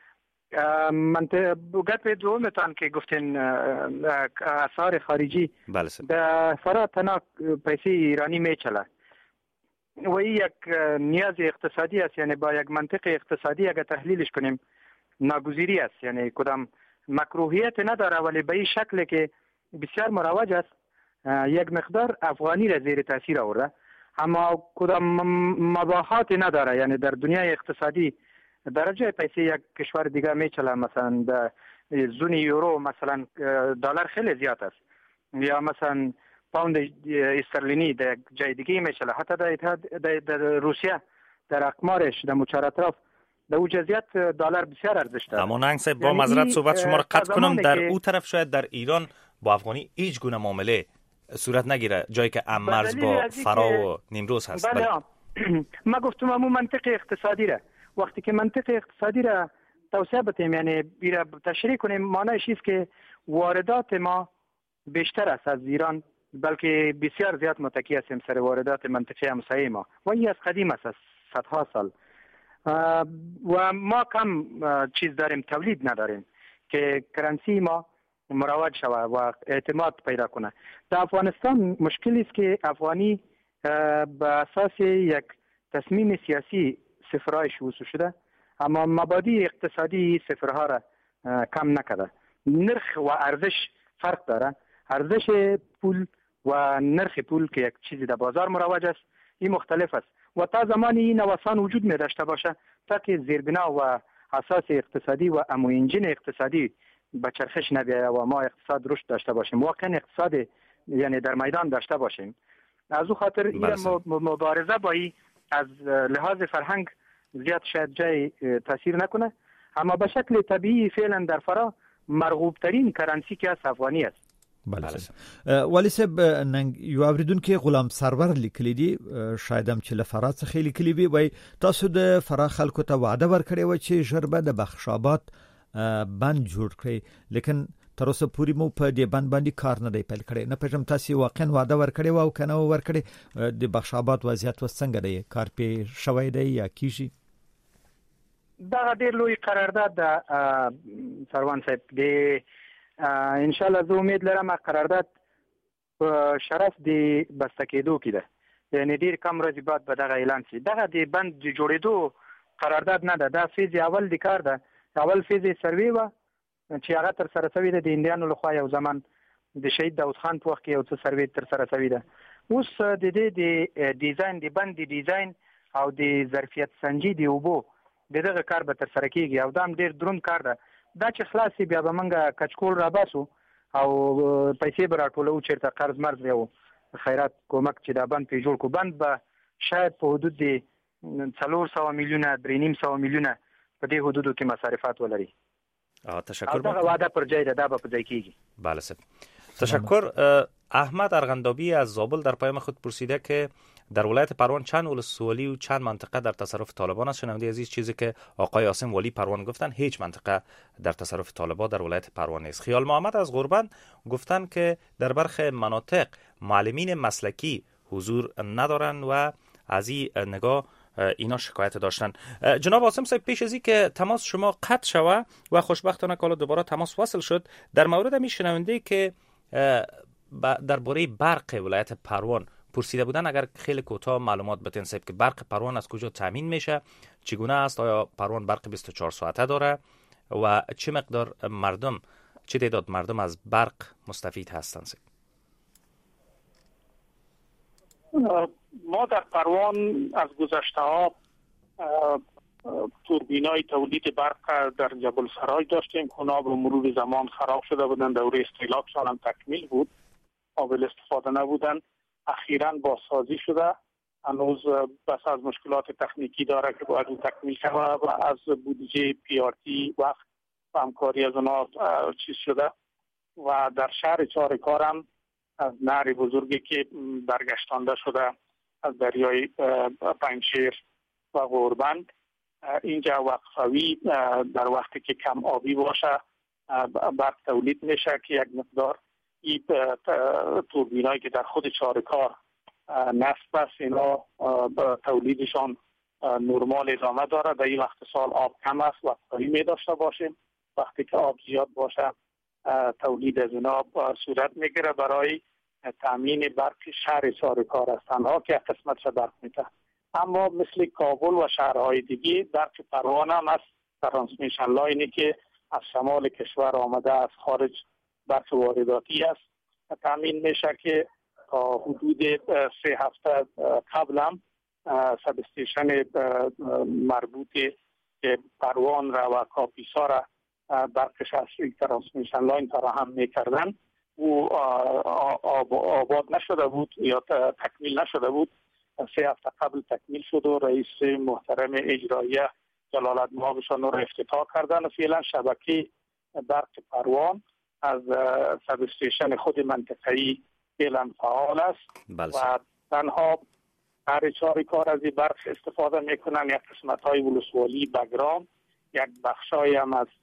گپ دومتان که گفتین اسعار خارجی، بله. در فرا تنها پیسه ایرانی میچله و این یک نیاز اقتصادی است، یعنی با یک منطق اقتصادی اگر تحلیلش کنیم ناگزیری است، یعنی کدام مکروهیت نداره ولی به این شکل که بسیار مروج است، یک مقدار افغانی را زیر تاثیر آورده، اما کدام مباحات نداره. یعنی در دنیای اقتصادی درجه پیسه یک کشور دیگه میچله، مثلا در زون یورو مثلا دلار خیلی زیاد است، یا مثلا پوند استرلینی در جای دیگه میچله، حتی در روسیه در اقمارش در مچار اطراف در او جزیات دلار بسیار ارزش داره. اما ننگ صاحب با معذرت صحبت شما را قطع کنم، در او طرف شاید در ایران با افغانی هیچ گونه معامله صورت نگیره، جایی که مرز با فرا و نیمروز هست. بله. ما گفتم همون منطق اقتصادی را، وقتی که منطق اقتصادی را توسعه بدیم، یعنی بیره تشریح کنیم، معنیش است که واردات ما بیشتر است از ایران، بلکه بسیار زیاد متکی هستیم سر واردات منطقه همسایه ما و این از قدیم است، از صدها سال و ما کم چیز داریم، تولید نداریم که کرنسی ما مروج شود و اعتماد پیدا کنه. در افغانستان مشکلی است که افغانی به اساس یک تصمیم سیاسی صفرهایش وصول شده، اما مبادی اقتصادی صفرها را کم نکرده. نرخ و ارزش فرق داره. ارزش پول و نرخ پول که یک چیزی در بازار مروج است، این مختلف است و تا زمانی این نوسان وجود می داشته باشه تا که زیربنا و اساس اقتصادی و امو انجین اقتصادی به چرخش نبیاید و ما اقتصاد رشد داشته باشیم، واقعا اقتصاد یعنی در میدان داشته باشیم. از او خاطر این مبارزه با این از لحاظ فرهنگ زیاد شاید جای تاثیر نکنه، اما به شکل طبیعی فعلا در فرا مرغوب ترین کرنسی که از افغانی است. بله ولی صاحب نن یو اوریدونکو غلام سرور لیکلی دی شاید هم چې لفرات څخه لیکلی وي وای تاسو د فرا خلکو ته وعده ورکړی و چې ژربه د بخشابات بند جوړ کړي لیکن تر اوسه پوری مو په دې بند باندې کار نه دی پیل کړی نه پېژم تاسو واقعا وعده ورکړی و او کنه ورکړی د بخشابات وضعیت وسنګ دی کار په شوي دی یا کیږي دا ډېر لوی قرارداد د سروان صاحب دی ان شاء الله زه امید لرم قرارداد په شرف دی بسته کېدو کې ده یعنی ډېر کم ورځې بعد به دغه اعلان شي دغه د بند جوړېدو قرارداد نه ده دا فیز اول د کار ده اول فیز سروي و چې هغه تر سره شوی ده د انډیانو لخوا یو زمان د شهید داود خان په وخت کې یو څه سروي تر سره شوی ده اوس د دې د ډیزاین د بند د ډیزاین او د ظرفیت سنجي دی وبو دغه کار به تر سره کیږي او دا هم ډیر دروند کار ده دا چې خلاصي بیا به منګه کچکول را باسو او پیسې به راټولو چیرته قرض مرز یو خیرات کومک چې دا بند په جوړ کو بند به شاید په حدود د 400 میلیونه 300 میلیونه په دې حدودو کې مصارفات ولري تشکر دا وعده پر جای ده دا به په ځای کیږي بله سر تشکر احمد ارغندابی از زابل در پیام خود پرسیده که در ولایت پروان چند ولسوالی و چند منطقه در تصرف طالبان است. شنونده عزیز چیزی که آقای عاصم ولی پروان گفتن هیچ منطقه در تصرف طالبان در ولایت پروان نیست. خیال محمد از غربند گفتن که در برخی مناطق معلمین مسلکی حضور ندارند و از این نگاه اینا شکایت داشتن. جناب عاصم صاحب پیش از این که تماس شما قطع شوه و خوشبختانه که دوباره تماس وصل شد در مورد می شنونده که درباره برق ولایت پروان پرسیده بودن اگر خیلی کوتاه معلومات بدین صاحب که برق پروان از کجا تامین میشه چگونه است آیا پروان برق 24 ساعته داره و چه مقدار مردم چه تعداد مردم از برق مستفید هستند صاحب ما در پروان از گذشته ها توربینای تولید برق در جبل سرای داشتیم که اونا به مرور زمان خراب شده بودن دوره استهلاکشان هم تکمیل بود قابل استفاده نبودن اخیراً بازسازی شده هنوز بس از مشکلات تکنیکی داره که باید تکمیل شده و از بودجه PRT وقت و همکاری از اونا چیز شده و در شهر چارکار هم از نهر بزرگی که برگشتانده شده از دریای پنجشیر و غوربند اینجا وقفوی در وقتی که کم آبی باشه برق تولید میشه که یک مقدار این توربینایی که در خود چارکار نصب است اینا تولیدشان نرمال ادامه داره در این وقت سال آب کم است وقفوی می داشته باشیم وقتی که آب زیاد باشه تولید از اینا صورت میگیره برای تامین برق شهر چارکار است تنها که قسمتش برق میده اما مثل کابل و شهرهای دیگه برق پروان هم از ترانسمیشن لاینی که از شمال کشور آمده از خارج برق وارداتی است تامین میشه که تا حدود 3 هفته قبل هم سب استیشن مربوط که پروان را و کاپیسا را برقش از ترانسمیشن لاین فراهم میکردن او آباد نشده بود یا تکمیل نشده بود 3 هفته قبل تکمیل شد و رئیس محترم اجراییه جلالت مآبشان را افتتاح کردن و فعلا شبکه برق پروان از سب استیشن خود منطقه‌ای فعلا فعال است و تنها هر چارکار از این برق استفاده میکنن یک قسمت‌های ولسوالی بگرام یک بخشای هم از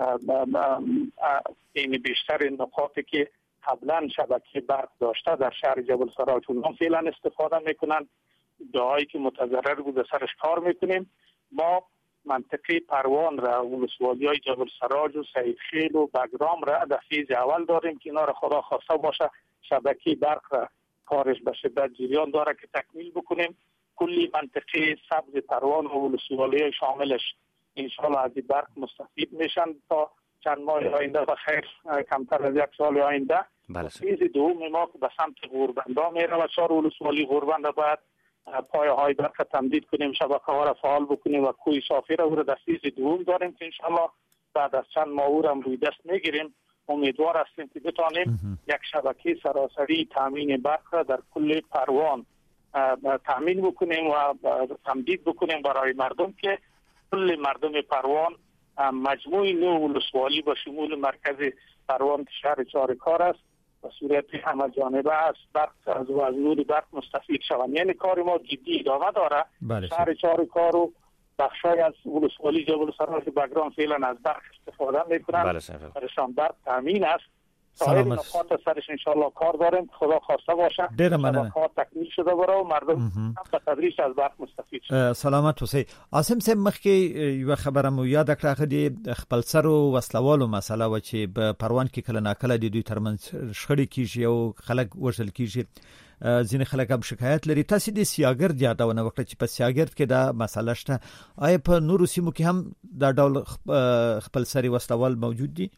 این بیشتر نقاطی که قبلا شبکه برق داشته در شهر جبل سراج اونها فعلا استفاده میکنن جاهایی که متضرر بوده سرش کار میکنیم ما منطقه پروان را ولسوالی های جبل سراج و سید خیل و بگرام را در فیز اول داریم که اینا را خدا خواسته باشه شبکه برق را کارش به شدت جریان داره که تکمیل بکنیم کلی منطقه سبز پروان و ولسوالی های شاملش انشاءالله از این برق مستفید میشن تا چند ماه آینده و خیر کمتر از 1 سال آینده فیز دوم ما که به سمت غوربندا میره و 4 ولسوالی غوربند باید پایه های برق تمدید کنیم شبکه ها را فعال بکنیم و کوی صافی را در فیز دوم داریم که انشاءالله بعد از چند ماه هم روی دست میگیریم امیدوار هستیم که بتانیم یک شبکه سراسری تامین برق را در کل پروان تامین بکنیم و تمدید بکنیم برای مردم که کل مردم پروان مجموع 9 ولسوالی با شمول مرکز پروان شهر چارکار است به صورت همه جانبه است برق از نور برق مستفید شوند. یعنی کار ما جدی ادامه داره. شهر چارکار و بخشای از ولسوالی جبل سراج بگرام فعلا از برق استفاده میکنند. برشان برق تامین است. سایر نقاط سرش انشالله کار داریم. خدا خواسته باشه کار تکمیل شده بره و مردم به تدریج از برق مستفید شد. سلامت اوسئ. عاصم صاحب مخکې یو خبره مو یاد کړه د خپل سر او وسلوالو مسله و چې په پروان کې کله ناکله د دوی ترمنځ شخړې کیږي او خلک وژل کیږي. ځینې خلک هم شکایت لري. تاسو د سیاګرد یادونه وکړه چې په سیاګرد کې دا مسله شته. آیا په نورو سیمو کې هم دا ډول خپل سری وسلوال موجود دي؟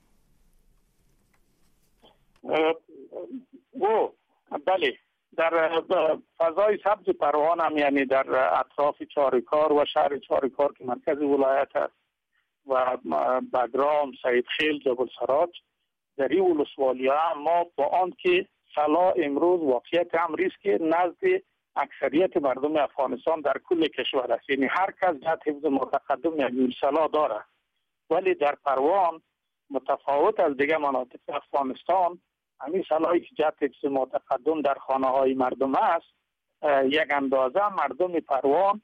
بله، در فضای سبز پروان هم یعنی در اطراف چارکار و شهر چارکار که مرکز ولایت است و بگرام، سیدخیل، جبل سراج، در این ولسوالی ها ما با آن که سلا امروز واقعیت امری است که نزد اکثریت مردم افغانستان در کل کشور است. یعنی هر کس جهت حفظ متقدم یعنی سلا داره، ولی در پروان متفاوت از دیگه مناطق افغانستان همین سلاحی که جهت حفظ متقدم در خانه های مردم است، یک اندازه مردم پروان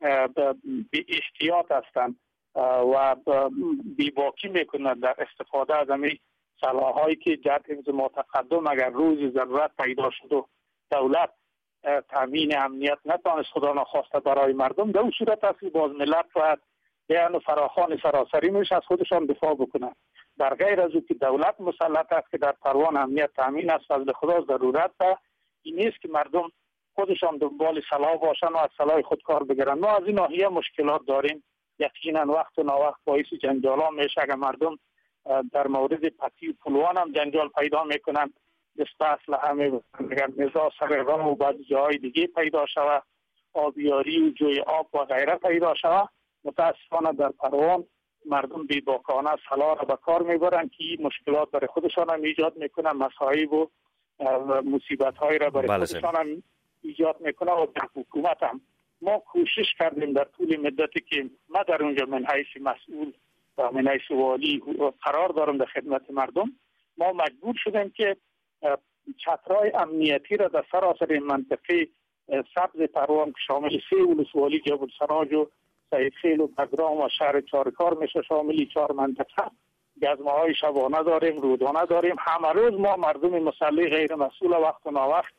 بی احتیاط هستند و بی باکی میکنند در استفاده از همین سلاحایی که جهت حفظ متقدم اگر روز ضرورت پیدا شد و دولت تامین امنیت نتوانست خدا نخواسته برای مردم، در اون صورت است که باز ملت باید بیان فراخوان سراسری میشه از خودشان دفاع بکنند. در غیر از او که دولت مسلط است که در پروان امنیت تامین است، فضل خدا ضرورت است این نیست که مردم خودشان دنبال سلاح باشن و از سلاح خود کار بگیرن. ما از این ناحیه مشکلات داریم. یقینا وقت و ناوقت باعث جنجال میشه. اگر مردم در مورد پتی و پلوان هم جنجال پیدا میکنن، دست اسلحه میبرن، اگر نزاع سر راه و بعضی جاهای دیگه پیدا شود، آبیاری و جوی آب و غیره پیدا شود، متاسفانه در پروان مردم بی‌باکانه سلاح را به کار میبرن که این مشکلات برای خودشان هم ایجاد میکنن، مصائب و مصیبت های را برای خودشان هم ایجاد میکنن. و در حکومت هم ما کوشش کردیم در طول مدتی که ما در اونجا من حیث مسئول و من حیث والی قرار دارم در خدمت مردم، ما مجبور شدیم که چترهای امنیتی را در سراسر منطقه سبز پروان که شامل 3 ولسوالی جبل سراج و سیدخیل و بگرام و شهر چارکار میشه، شاملی 4 منطقه گزمه های شبانه داریم، رودانه داریم. همه روز ما مردم مسلح غیر مسئول وقت و ناوقت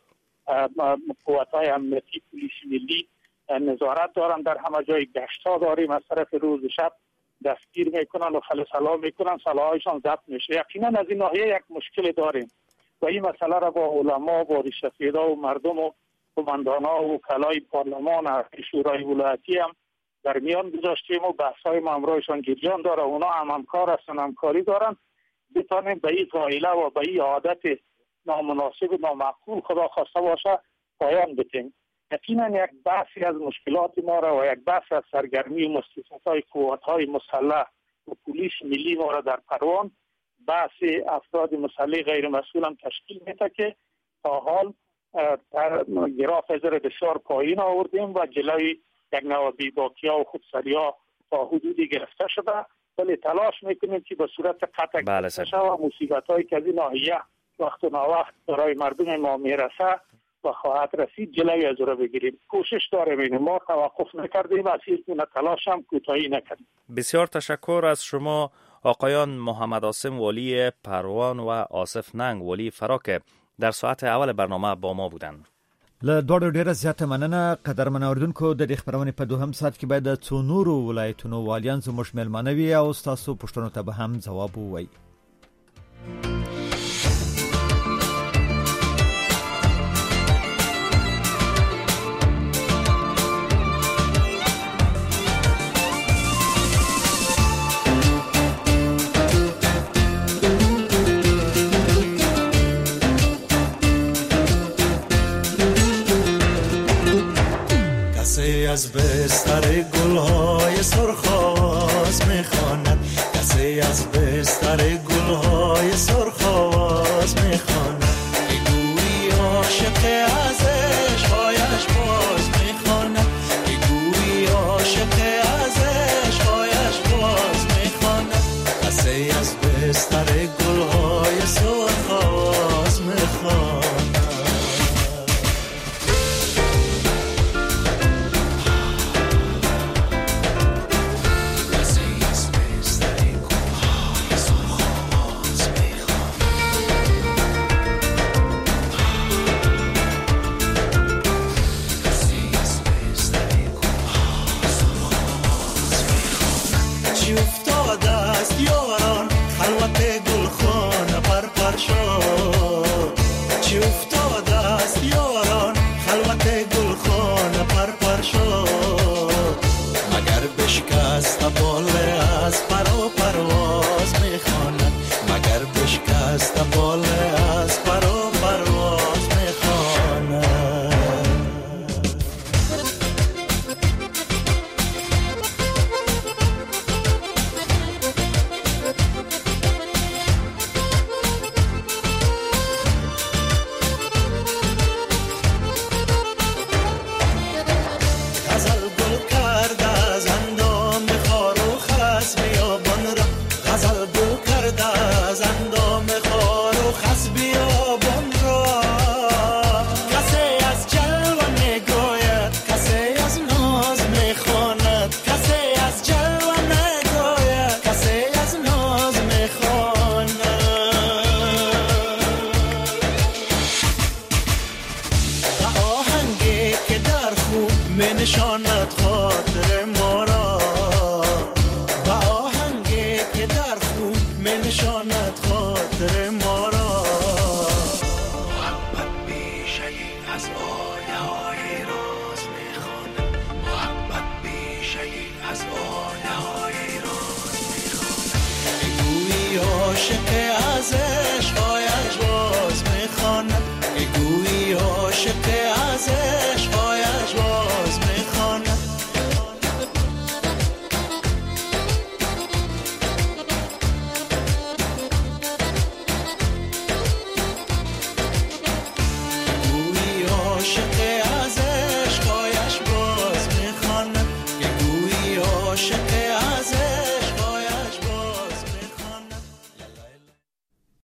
قوت های امنیتی پلیس ملی نظارت دارن، در همه جای گشت ها داریم، از طرف روز و شب دستگیر میکنن و خل سلام میکنن، سلاحایشان ضبط میشه. یقینا از این ناحیه یک مشکل داریم و این مسئله را با علما و ریشه‌فیدا و مردم و قماندانا و وکلای پارلمان و شورای ولایتی هم در میان گذاشتیم و بحث‌های ما امروزشان جریان داره. اونا هم همکار هستن، همکاری دارن، بتانیم به این قائله و به این عادت نامناسب و نامعقول خدا خواسته باشه پایان بدیم. یقینا یک بحثی از مشکلات ما را و یک بحث از سرگرمی و مؤسسات‌های قوت‌های مسلح و پلیس ملی ما را در پروان بحث افراد مسلح غیر مسئول هم تشکیل میده که تا حال در گراف ازر بسیار پایین آوردیم و جلوی یک نوع بی‌باکی‌ها و خودسری‌ها تا حدودی گرفته شده، ولی تلاش میکنیم که به صورت قطع گرفته شده و مصیبت‌هایی که از این ناحیه وقت و ناوقت برای مردم ما میرسه و خواهد رسید جلوی از را بگیریم. کوشش داریم، ما توقف نکردیم، از هیچ گونه تلاش هم کوتاهی نکردیم. بسیار تشکر از شما آقایان محمد عاصم والی پروان و آصف ننگ والی فرا که در ساعت اول برنامه با ما بودند. له دوړو ډیره زیاته مننه. قدرمن اوریدونکو، د دې خبرونه په دوهم ساعت کې باید څو نورو ولایتونو والیان زموږ مېلمانه وي او تاسو پوښتنو ته به هم ځواب ووایي. از بستر گلهای سرخ آواز میخواند، کسی از بستر گلهای سرخ آواز میخواند، بگویی عاشق از عشقایش باز میخواند، بگویی عاشق از عشقایش باز میخواند، کسی از بستر گلهای سرخ آواز می نشاند خاطر ما را و آهنگی که در خون می نشاند خاطر ما را. محبت بیشه از آیه های راز می خواند، محبت بیشه از آیه های راز می خواند. گویی عاشق